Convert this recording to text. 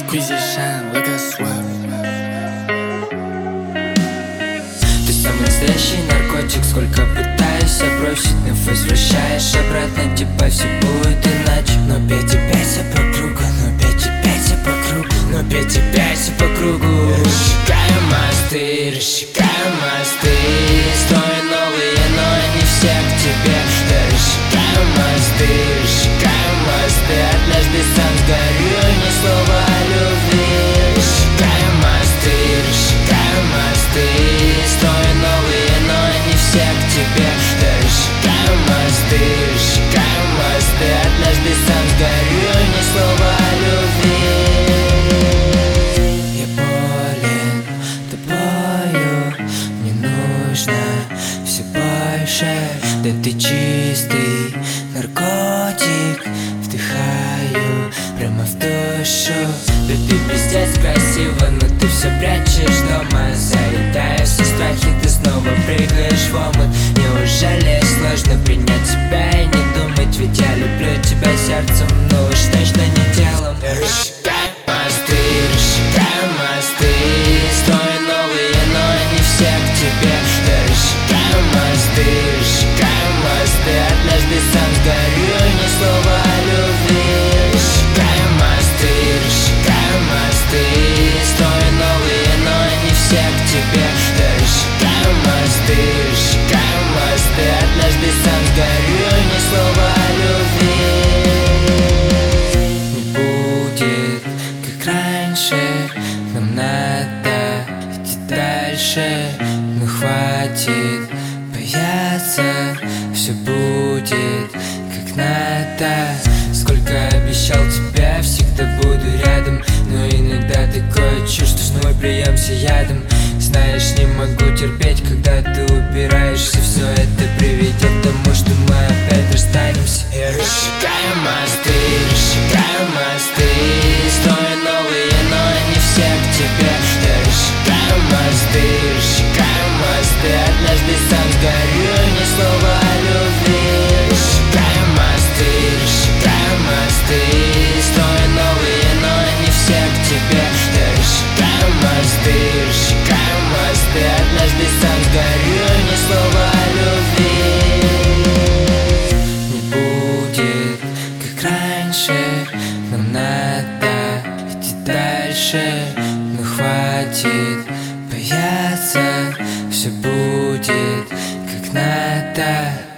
Acquisition, look at swap. Ты самый настоящий наркотик, сколько пытаюсь бросить, но возвращаешь обратно, типа все будет иначе. Но опять и пять по кругу, но опять и пять по кругу, но опять и пять по кругу. Рассекаем мосты, рассекаем мосты, строим новые, но не все к тебе. Рассекаем мосты, рассекаем мосты, однажды сам сгорю, ни слова о любви. Рассекаем мосты, рассекаем мосты, строим новые, но не все к тебе. Рассекаем мосты, однажды сам сгорю, ни слова о любви. Я болен тобою, мне нужно все больше. Да ты чистый наркотик, вдыхаю прямо в душу. Да ты пиздец красиво, но ты все прячешь дома. Заедая все страхи, ты снова прыгаешь в омут. Неужели сложно принять себя и не думать? Ведь я люблю тебя сердцем, но уж точно не телом. Рассекаем мосты, строим новые, но не все к тебе. Рассекаем мосты, однажды сам сгорю, ни слова о любви. Рассекаем мосты, строим новые, но не все к тебе. Рассекаем мосты, однажды сам сгорю, ни слова о любви. Не будет, как раньше, нам надо идти дальше, но хватит бояться, все будет как надо. Сколько обещал тебе, всегда буду рядом, но иногда такое чувство, что мой приемся ядом. Знаешь, не могу терпеть, когда ты упираешься. Все это приведет к тому, что мы опять расстанемся. И рассекаем мосты, строим новые, но не все к тебе. Рассекаем мосты, однажды сам сгорю, ни слова о любви. Рассекаем мосты, строим новые, но не все к тебе. Рассекаем мосты, однажды сам сгорю, ни слова о любви. Не будет, как раньше, нам надо идти дальше, но хватит бояться, все будет как надо.